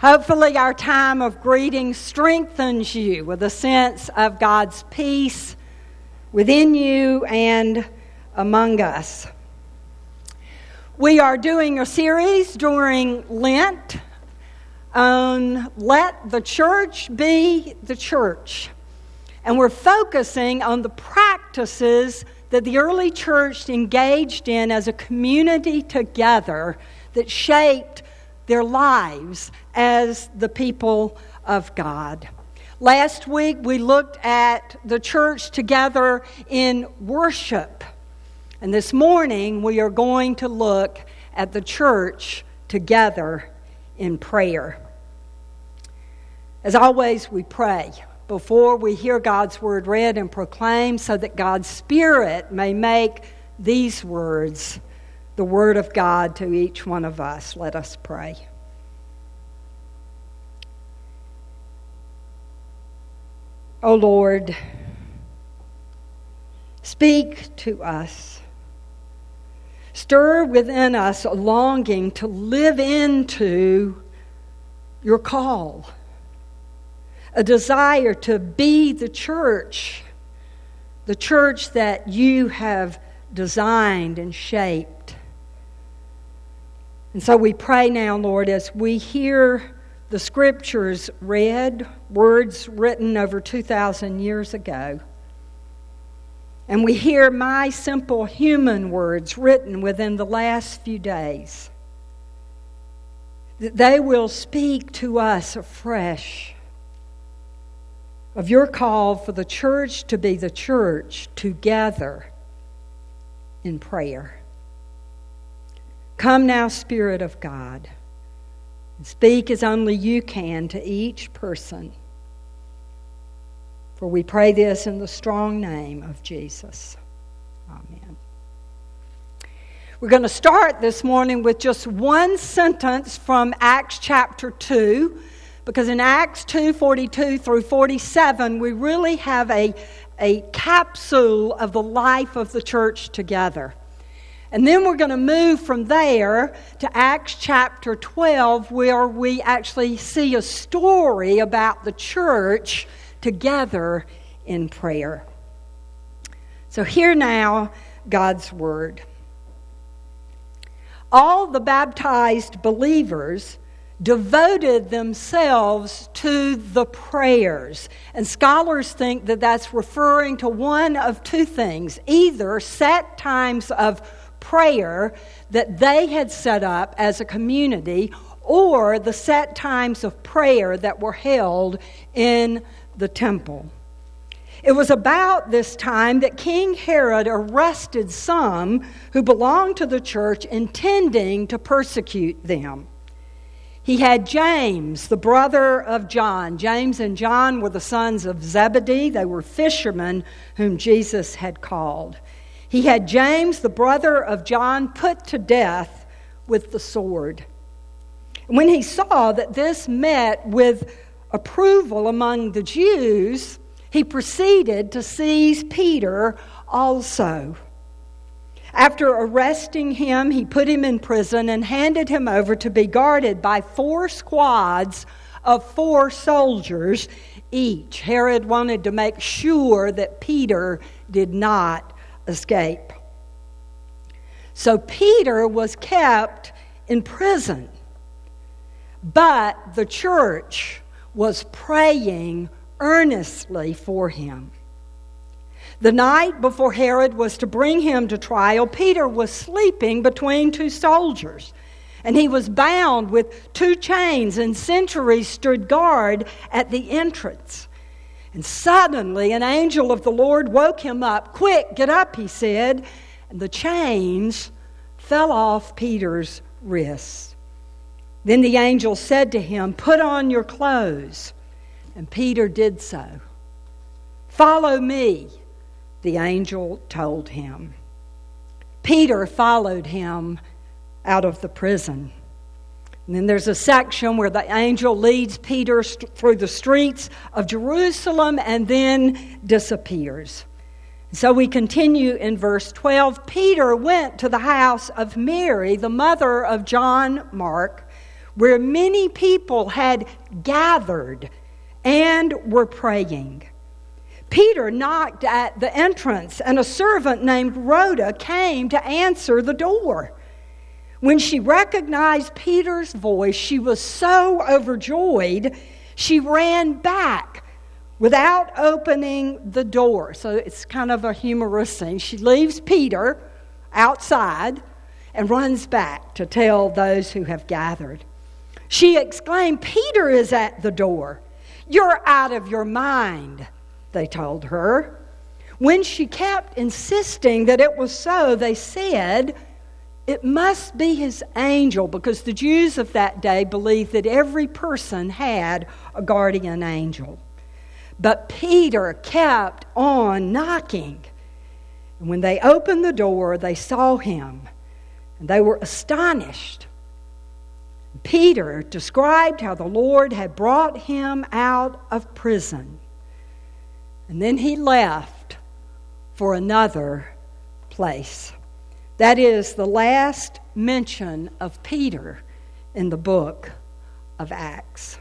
Hopefully our time of greeting strengthens you with a sense of God's peace within you and among us. We are doing a series during Lent on Let the Church Be the Church. And we're focusing on the practices that the early church engaged in as a community together that shaped their lives as the people of God. Last week we looked at the church together in worship. And this morning we are going to look at the church together in prayer. As always, we pray before we hear God's word read and proclaimed so that God's Spirit may make these words the word of God to each one of us. Let us pray. O Lord, speak to us. Stir within us a longing to live into your call, a desire to be the church that you have designed and shaped. And so we pray now, Lord, as we hear the scriptures read, words written over 2,000 years ago, and we hear my simple human words written within the last few days, that they will speak to us afresh of your call for the church to be the church together in prayer. Come now, Spirit of God, and speak as only you can to each person. For we pray this in the strong name of Jesus. Amen. We're going to start this morning with just one sentence from Acts chapter 2, because in Acts 2:42 through 47, we really have a capsule of the life of the church together. And then we're going to move from there to Acts chapter 12, where we actually see a story about the church together in prayer. So hear now God's word. All the baptized believers devoted themselves to the prayers. And scholars think that that's referring to one of two things: either set times of prayer that they had set up as a community, or the set times of prayer that were held in the temple. It was about this time that King Herod arrested some who belonged to the church, intending to persecute them. He had James, the brother of John. James and John were the sons of Zebedee. They were fishermen whom Jesus had called. He had James, the brother of John, put to death with the sword. When he saw that this met with approval among the Jews, he proceeded to seize Peter also. After arresting him, he put him in prison and handed him over to be guarded by 4 squads of 4 soldiers each. Herod wanted to make sure that Peter did not escape. So Peter was kept in prison, but the church was praying earnestly for him. The night before Herod was to bring him to trial, Peter was sleeping between 2 soldiers, and he was bound with 2 chains, and sentries stood guard at the entrance. And suddenly an angel of the Lord woke him up. "Quick, get up," he said. And the chains fell off Peter's wrists. Then the angel said to him, "Put on your clothes." And Peter did so. "Follow me," the angel told him. Peter followed him out of the prison. And then there's a section where the angel leads Peter through the streets of Jerusalem and then disappears. So we continue in verse 12. Peter went to the house of Mary, the mother of John Mark, where many people had gathered and were praying. Peter knocked at the entrance, and a servant named Rhoda came to answer the door. When she recognized Peter's voice, she was so overjoyed, she ran back without opening the door. So it's kind of a humorous scene. She leaves Peter outside and runs back to tell those who have gathered. She exclaimed, "Peter is at the door." "You're out of your mind," they told her. When she kept insisting that it was so, they said, "It must be his angel," because the Jews of that day believed that every person had a guardian angel. But Peter kept on knocking. And when they opened the door, they saw him, and they were astonished. Peter described how the Lord had brought him out of prison. And then he left for another place. That is the last mention of Peter in the book of Acts.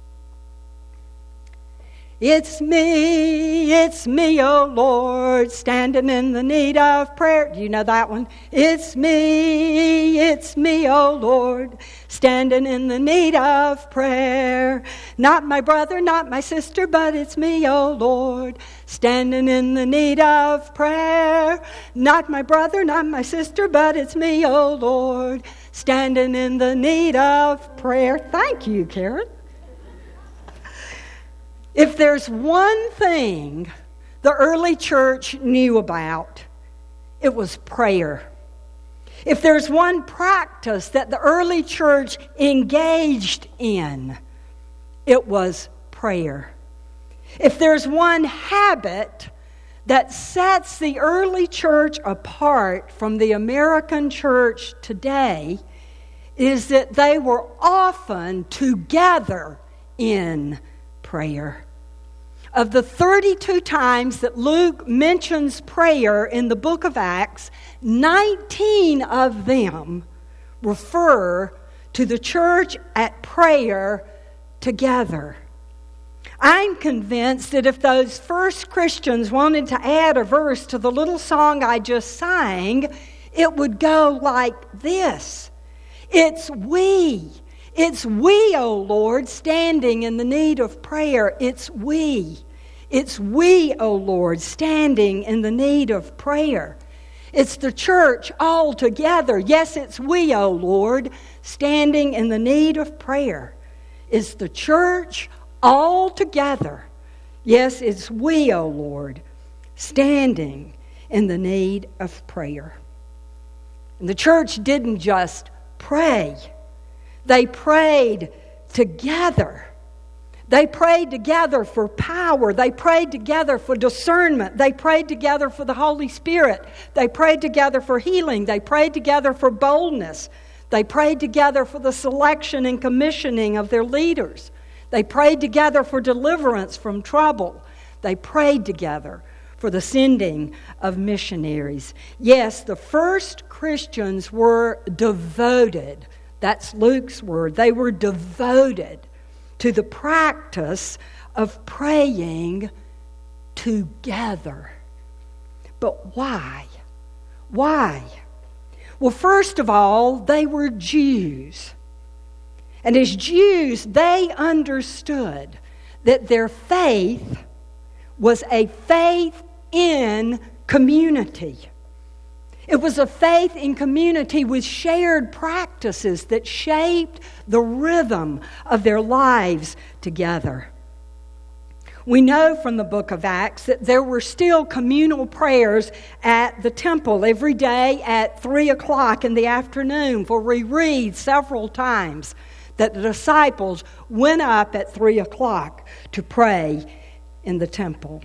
It's me, oh Lord, standing in the need of prayer. Do you know that one? It's me, oh Lord, standing in the need of prayer. Not my brother, not my sister, but it's me, oh Lord, standing in the need of prayer. Not my brother, not my sister, but it's me, oh Lord, standing in the need of prayer. Thank you, Karen. If there's one thing the early church knew about, it was prayer. If there's one practice that the early church engaged in, it was prayer. If there's one habit that sets the early church apart from the American church today, is that they were often together in prayer. Of the 32 times that Luke mentions prayer in the book of Acts, 19 of them refer to the church at prayer together. I'm convinced that if those first Christians wanted to add a verse to the little song I just sang, it would go like this. It's we, O Lord, standing in the need of prayer. It's we, O Lord, standing in the need of prayer. It's the church all together. Yes, it's we, O Lord, standing in the need of prayer. It's the church all together. Yes, it's we, O Lord, standing in the need of prayer. And the church didn't just pray. They prayed together. They prayed together for power. They prayed together for discernment. They prayed together for the Holy Spirit. They prayed together for healing. They prayed together for boldness. They prayed together for the selection and commissioning of their leaders. They prayed together for deliverance from trouble. They prayed together for the sending of missionaries. Yes, the first Christians were devoted. That's Luke's word. They were devoted to the practice of praying together. But why? Why? Well, first of all, they were Jews. And as Jews, they understood that their faith was a faith in community. It was a faith in community with shared practices that shaped the rhythm of their lives together. We know from the book of Acts that there were still communal prayers at the temple every day at 3 o'clock in the afternoon, for we read several times that the disciples went up at 3 o'clock to pray in the temple.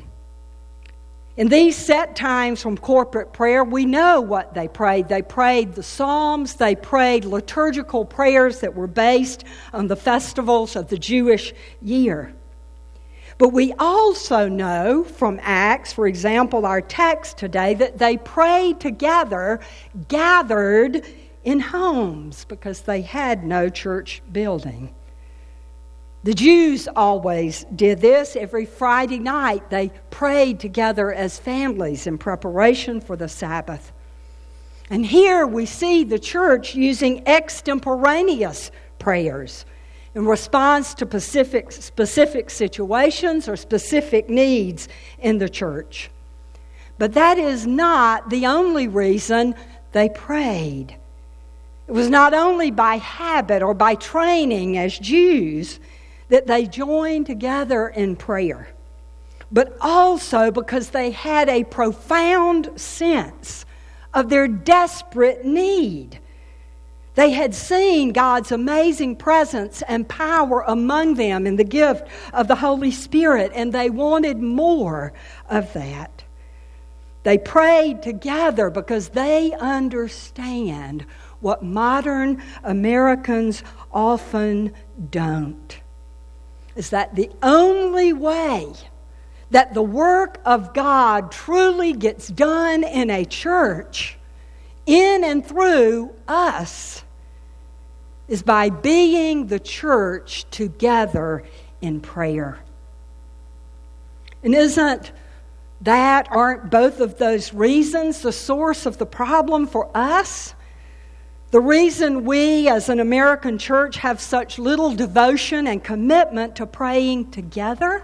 In these set times from corporate prayer, we know what they prayed. They prayed the Psalms. They prayed liturgical prayers that were based on the festivals of the Jewish year. But we also know from Acts, for example, our text today, that they prayed together, gathered in homes because they had no church building. The Jews always did this. Every Friday night they prayed together as families in preparation for the Sabbath. And here we see the church using extemporaneous prayers in response to specific situations or specific needs in the church. But that is not the only reason they prayed. It was not only by habit or by training as Jews that they joined together in prayer, but also because they had a profound sense of their desperate need. They had seen God's amazing presence and power among them in the gift of the Holy Spirit, and they wanted more of that. They prayed together because they understand what modern Americans often don't, is that the only way that the work of God truly gets done in a church, in and through us, is by being the church together in prayer. And aren't both of those reasons the source of the problem for us? The reason we as an American church have such little devotion and commitment to praying together?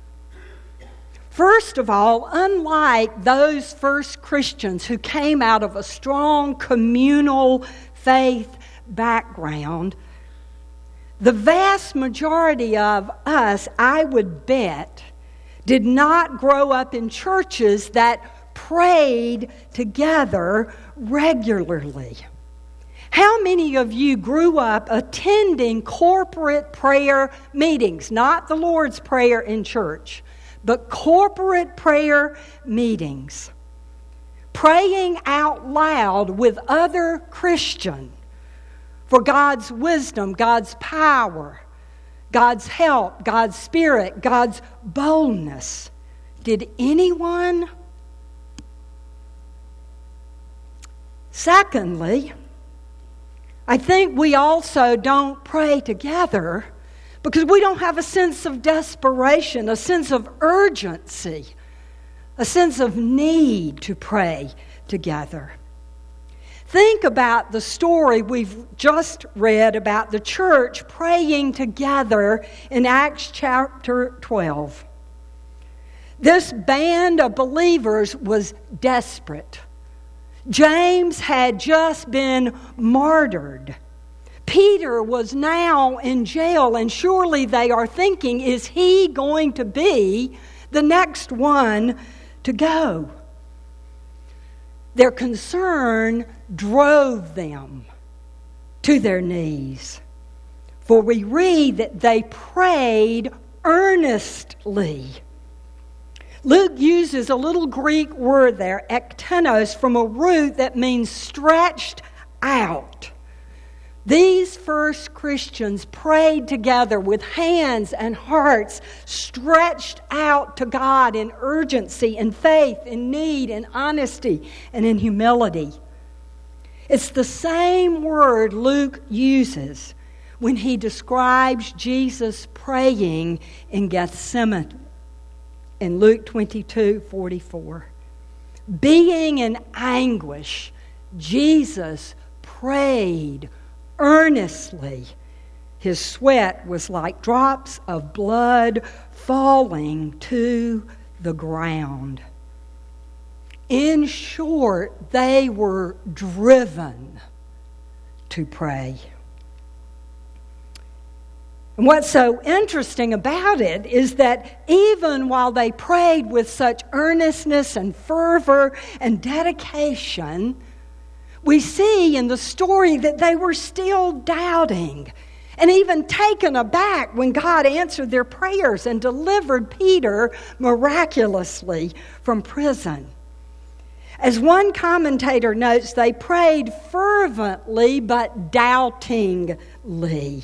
First of all, unlike those first Christians who came out of a strong communal faith background, the vast majority of us, I would bet, did not grow up in churches that prayed together regularly. How many of you grew up attending corporate prayer meetings, not the Lord's Prayer in church, but corporate prayer meetings, praying out loud with other Christians for God's wisdom, God's power, God's help, God's Spirit, God's boldness? Did anyone? Secondly, I think we also don't pray together because we don't have a sense of desperation, a sense of urgency, a sense of need to pray together. Think about the story we've just read about the church praying together in Acts chapter 12. This band of believers was desperate. James had just been martyred. Peter was now in jail, and surely they are thinking, is he going to be the next one to go? Their concern drove them to their knees. For we read that they prayed earnestly. Luke uses a little Greek word there, ektenos, from a root that means stretched out. These first Christians prayed together with hands and hearts stretched out to God in urgency, in faith, in need, in honesty, and in humility. It's the same word Luke uses when he describes Jesus praying in Gethsemane in Luke 22:44. Being in anguish, Jesus prayed earnestly. His sweat was like drops of blood falling to the ground. In short, they were driven to pray. And what's so interesting about it is that even while they prayed with such earnestness and fervor and dedication, we see in the story that they were still doubting and even taken aback when God answered their prayers and delivered Peter miraculously from prison. As one commentator notes, they prayed fervently but doubtingly.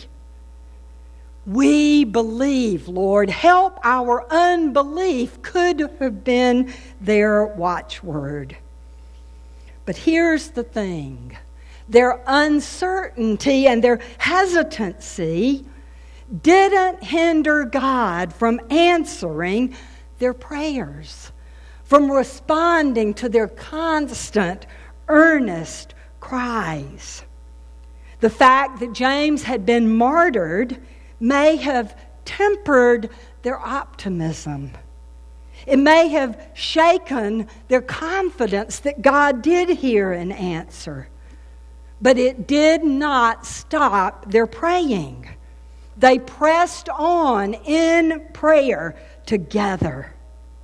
We believe, Lord. Help our unbelief could have been their watchword. But here's the thing. their uncertainty, and their hesitancy didn't hinder God from answering their prayers, from responding to their constant, earnest cries. The fact that James had been martyred may have tempered their optimism. It may have shaken their confidence that God did hear and answer. But it did not stop their praying. They pressed on in prayer together.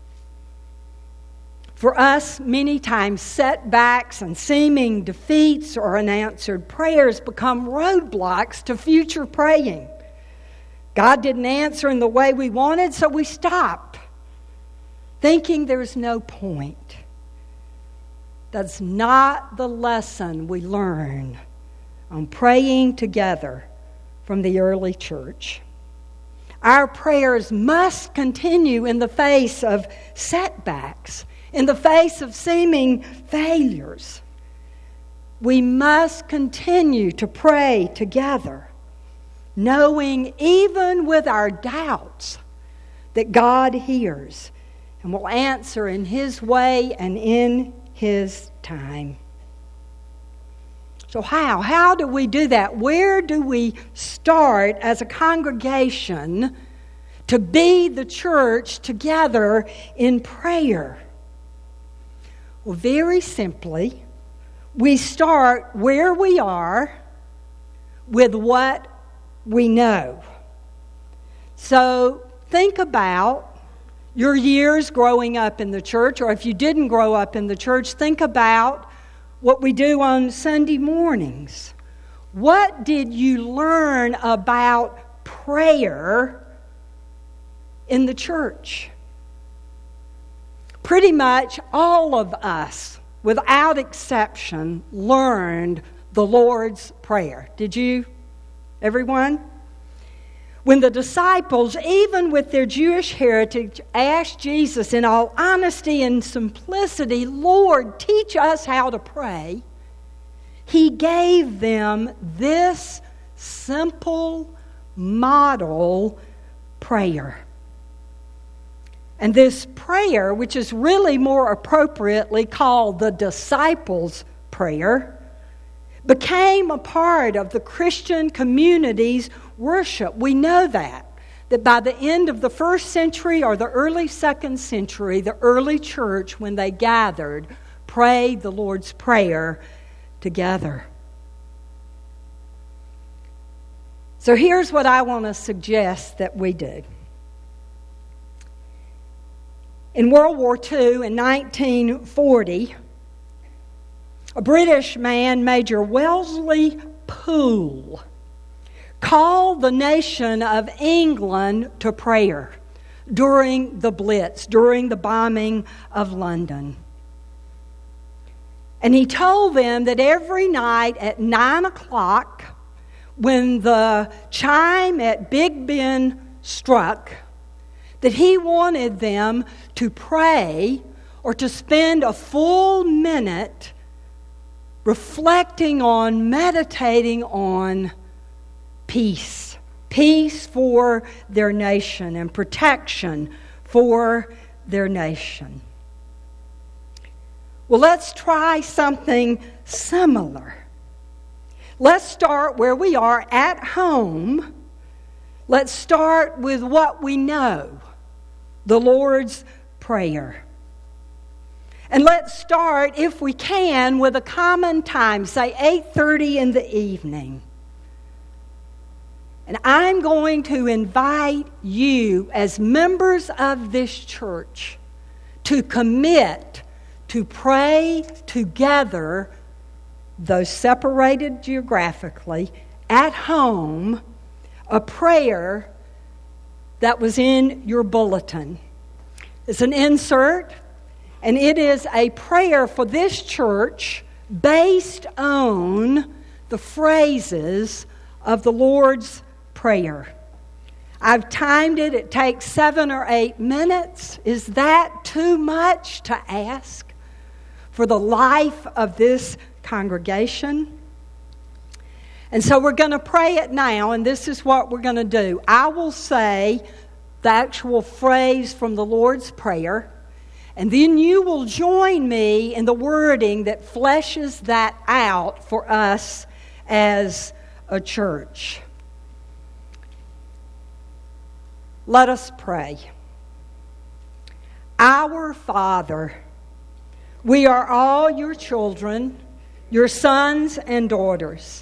For us, many times setbacks and seeming defeats or unanswered prayers become roadblocks to future praying. God didn't answer in the way we wanted, so we stop, thinking there's no point. That's not the lesson we learn on praying together from the early church. Our prayers must continue in the face of setbacks, in the face of seeming failures. We must continue to pray together, knowing even with our doubts that God hears and will answer in His way and in His time. So how do we do that? Where do we start as a congregation to be the church together in prayer? Well, very simply, we start where we are with what we know. So think about your years growing up in the church, or if you didn't grow up in the church, think about what we do on Sunday mornings. What did you learn about prayer in the church? Pretty much all of us, without exception, learned the Lord's Prayer. Did you, everyone? When the disciples, even with their Jewish heritage, asked Jesus in all honesty and simplicity, "Lord, teach us how to pray," He gave them this simple model prayer. And this prayer, which is really more appropriately called the disciples' prayer, became a part of the Christian community's worship. We know that by the end of the first century or the early second century, the early church, when they gathered, prayed the Lord's Prayer together. So here's what I want to suggest that we do. In World War II, in 1940, a British man, Major Wellesley Poole, called the nation of England to prayer during the Blitz, during the bombing of London. And he told them that every night at 9 o'clock, when the chime at Big Ben struck, that he wanted them to pray or to spend a full minute reflecting on, meditating on peace. Peace for their nation and protection for their nation. Well, let's try something similar. Let's start where we are at home. Let's start with what we know, the Lord's Prayer. And let's start, if we can, with a common time, say 8:30 in the evening. And I'm going to invite you as members of this church to commit to pray together, though separated geographically, at home, a prayer that was in your bulletin. It's an insert, and it is a prayer for this church based on the phrases of the Lord's Prayer. I've timed it. It takes 7 or 8 minutes. Is that too much to ask for the life of this congregation? And so we're going to pray it now, and this is what we're going to do. I will say the actual phrase from the Lord's Prayer, and then you will join me in the wording that fleshes that out for us as a church. Let us pray. Our Father, we are all your children, your sons and daughters.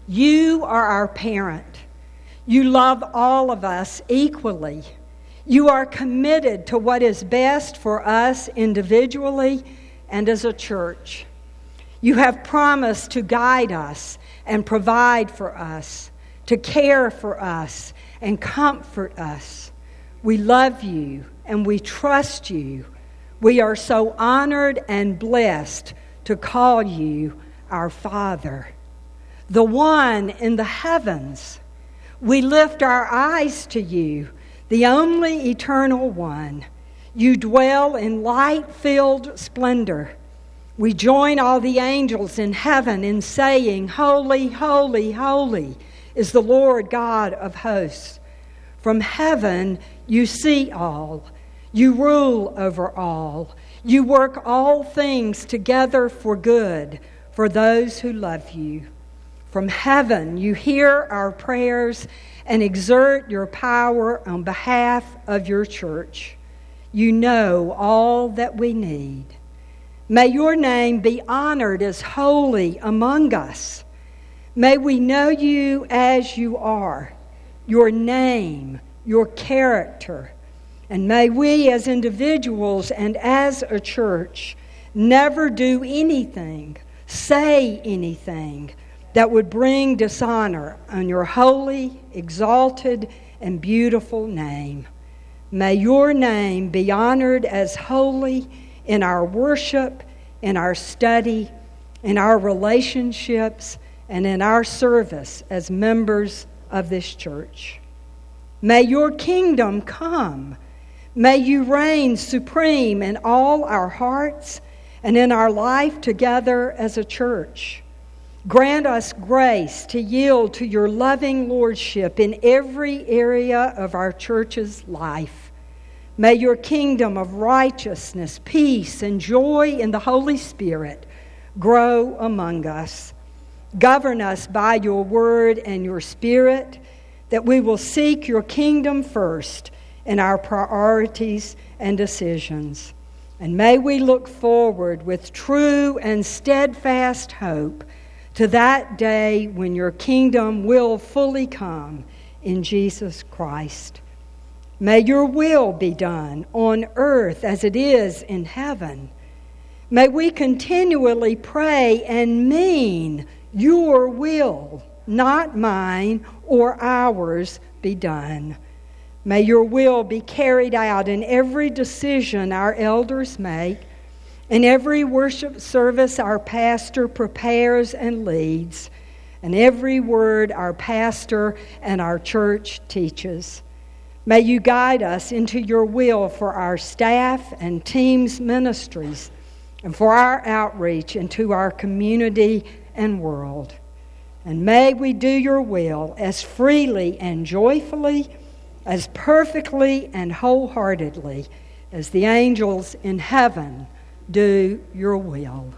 You are our parent. You love all of us equally. You are committed to what is best for us individually and as a church. You have promised to guide us and provide for us, to care for us and comfort us. We love you and we trust you. We are so honored and blessed to call you our Father, the one in the heavens. We lift our eyes to you, the only eternal one. You dwell in light-filled splendor. We join all the angels in heaven in saying, Holy, holy, holy is the Lord God of hosts. From heaven you see all. You rule over all. You work all things together for good for those who love you. From heaven you hear our prayers and exert your power on behalf of your church. You know all that we need. May your name be honored as holy among us. May we know you as you are, your name, your character. And may we as individuals and as a church never do anything, say anything that would bring dishonor on your holy, exalted, and beautiful name. May your name be honored as holy in our worship, in our study, in our relationships, and in our service as members of this church. May your kingdom come. May you reign supreme in all our hearts and in our life together as a church. Grant us grace to yield to your loving lordship in every area of our church's life. May your kingdom of righteousness, peace, and joy in the Holy Spirit grow among us. Govern us by your word and your spirit, that we will seek your kingdom first in our priorities and decisions. And may we look forward with true and steadfast hope to that day when your kingdom will fully come in Jesus Christ. May your will be done on earth as it is in heaven. May we continually pray and mean your will, not mine or ours, be done. May your will be carried out in every decision our elders make, in every worship service our pastor prepares and leads, and every word our pastor and our church teaches. May you guide us into your will for our staff and teams' ministries, and for our outreach into our community and world. And may we do your will as freely and joyfully, as perfectly and wholeheartedly as the angels in heaven do your will.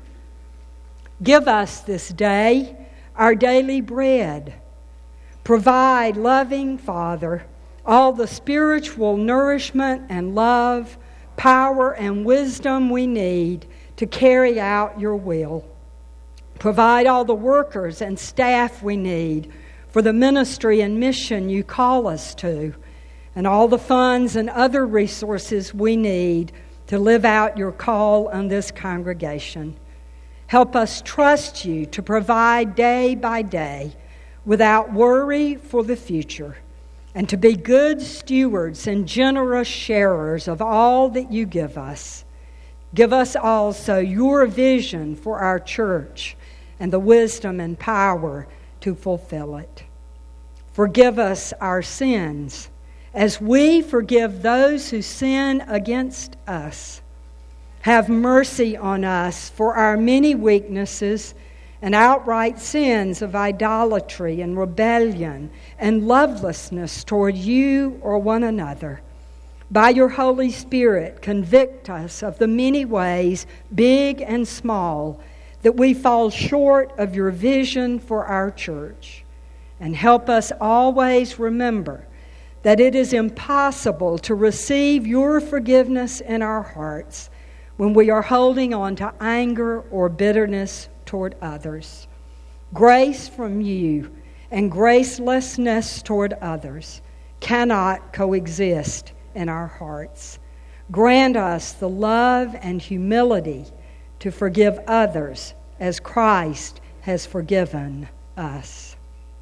Give us this day our daily bread. Provide, loving Father, all the spiritual nourishment and love, power and wisdom we need to carry out your will. Provide all the workers and staff we need for the ministry and mission you call us to, and all the funds and other resources we need to live out your call on this congregation. Help us trust you to provide day by day without worry for the future, and to be good stewards and generous sharers of all that you give us. Give us also your vision for our church and the wisdom and power to fulfill it. Forgive us our sins as we forgive those who sin against us. Have mercy on us for our many weaknesses and outright sins of idolatry and rebellion and lovelessness toward you or one another. By your Holy Spirit, convict us of the many ways, big and small, that we fall short of your vision for our church. And help us always remember that it is impossible to receive your forgiveness in our hearts when we are holding on to anger or bitterness toward others. Grace from you and gracelessness toward others cannot coexist in our hearts. Grant us the love and humility to forgive others as Christ has forgiven us.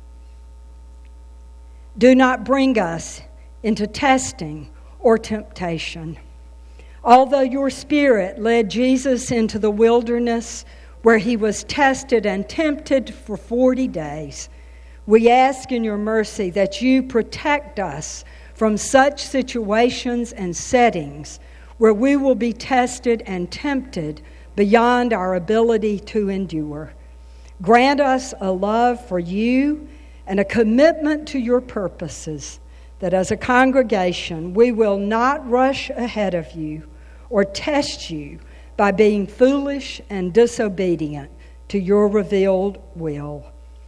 Do not bring us into testing or temptation. Although your Spirit led Jesus into the wilderness where he was tested and tempted for 40 days, we ask in your mercy that you protect us from such situations and settings where we will be tested and tempted beyond our ability to endure. Grant us a love for you and a commitment to your purposes, that as a congregation we will not rush ahead of you or test you by being foolish and disobedient to your revealed will.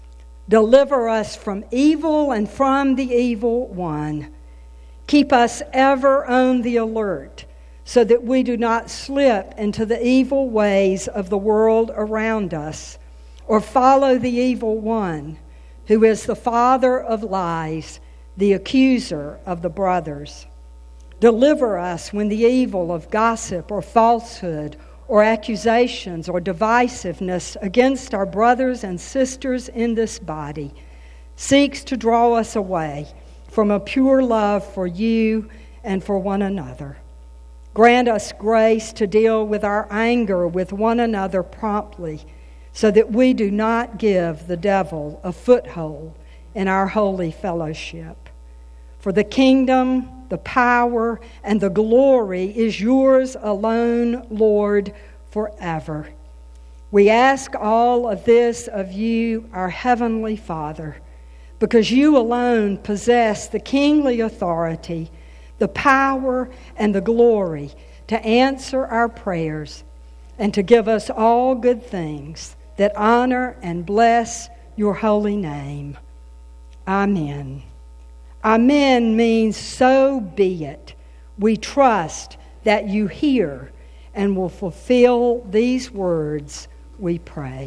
Deliver us from evil and from the evil one. Keep us ever on the alert so that we do not slip into the evil ways of the world around us or follow the evil one, who is the father of lies, the accuser of the brothers. Deliver us when the evil of gossip or falsehood or accusations or divisiveness against our brothers and sisters in this body seeks to draw us away from a pure love for you and for one another. Grant us grace to deal with our anger with one another promptly, so that we do not give the devil a foothold in our holy fellowship. For the kingdom, the power, and the glory is yours alone, Lord, forever. We ask all of this of you, our heavenly Father, because you alone possess the kingly authority, the power, and the glory to answer our prayers and to give us all good things that honor and bless your holy name. Amen. Amen means so be it. We trust that you hear and will fulfill these words, we pray.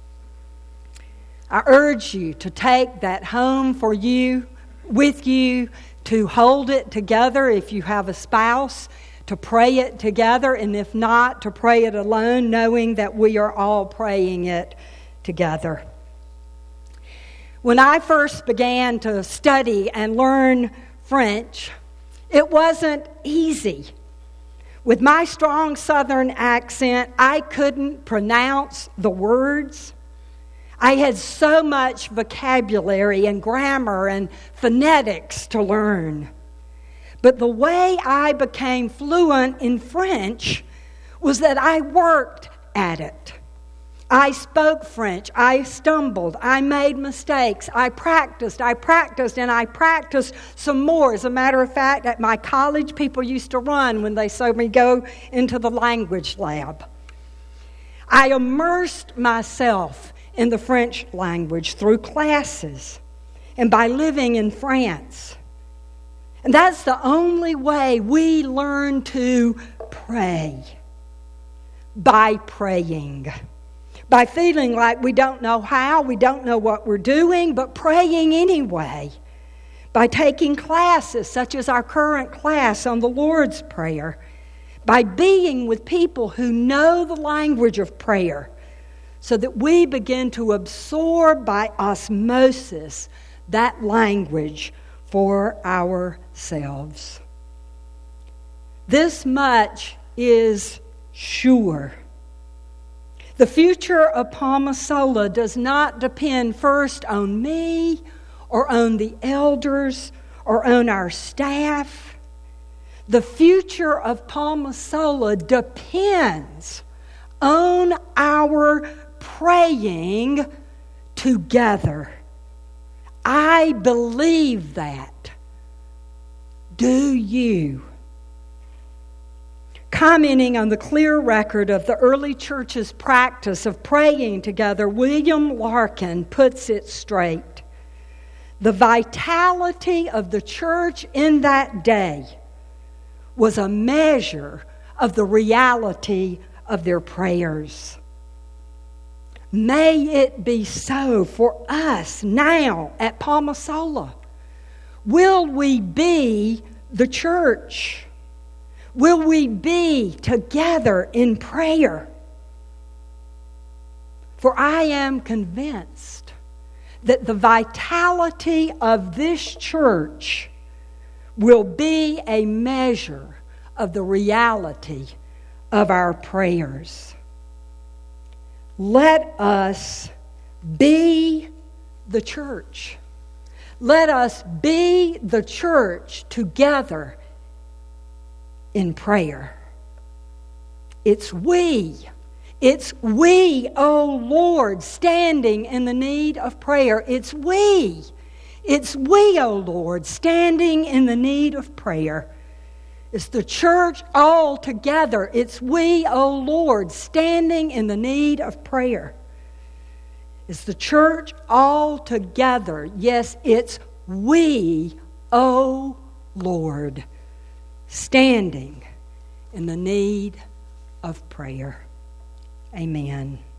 I urge you to take that home for you, with you, to hold it together if you have a spouse, to pray it together, and if not, to pray it alone, knowing that we are all praying it together. When I first began to study and learn French, it wasn't easy. With my strong Southern accent, I couldn't pronounce the words. I had so much vocabulary and grammar and phonetics to learn. But the way I became fluent in French was that I worked at it. I spoke French. I stumbled. I made mistakes. I practiced, and I practiced some more. As a matter of fact, at my college, people used to run when they saw me go into the language lab. I immersed myself in the French language through classes and by living in France. And that's the only way we learn to pray. By praying. By feeling like we don't know how, we don't know what we're doing, but praying anyway. By taking classes such as our current class on the Lord's Prayer. By being with people who know the language of prayer, so that we begin to absorb by osmosis that language for ourselves. This much is sure. The future of Palmasola does not depend first on me or on the elders or on our staff. The future of Palmasola depends on our praying together. I believe that. Do you? Commenting on the clear record of the early church's practice of praying together, William Larkin puts it straight. The vitality of the church in that day was a measure of the reality of their prayers. May it be so for us now at Palmasola. Will we be the church? Will we be together in prayer? For I am convinced that the vitality of this church will be a measure of the reality of our prayers. Let us be the church. Let us be the church together in prayer. It's we, O Lord, standing in the need of prayer. It's we, O Lord, standing in the need of prayer. It's the church all together. It's we, O Lord, standing in the need of prayer. It's the church all together. Yes, it's we, O Lord, standing in the need of prayer. Amen.